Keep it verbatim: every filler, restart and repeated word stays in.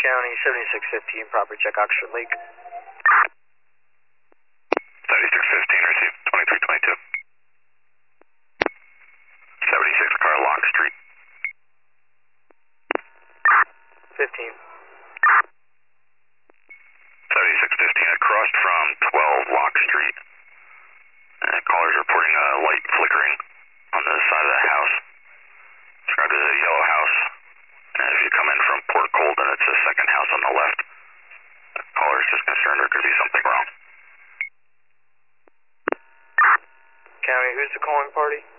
County, seventy-six fifteen, property check Oxford Lake. seventy-six fifteen, received twenty-three twenty-two. seventy-six Carlock Street. fifteen. seventy-six fifteen, across from twelve Lock Street. Uh, callers reporting a light flickering on the side of the house. Described as a yellow house. And if you come in from Port Colden, it's the second house on the left. The caller is just concerned there could be something wrong. County, who's the calling party?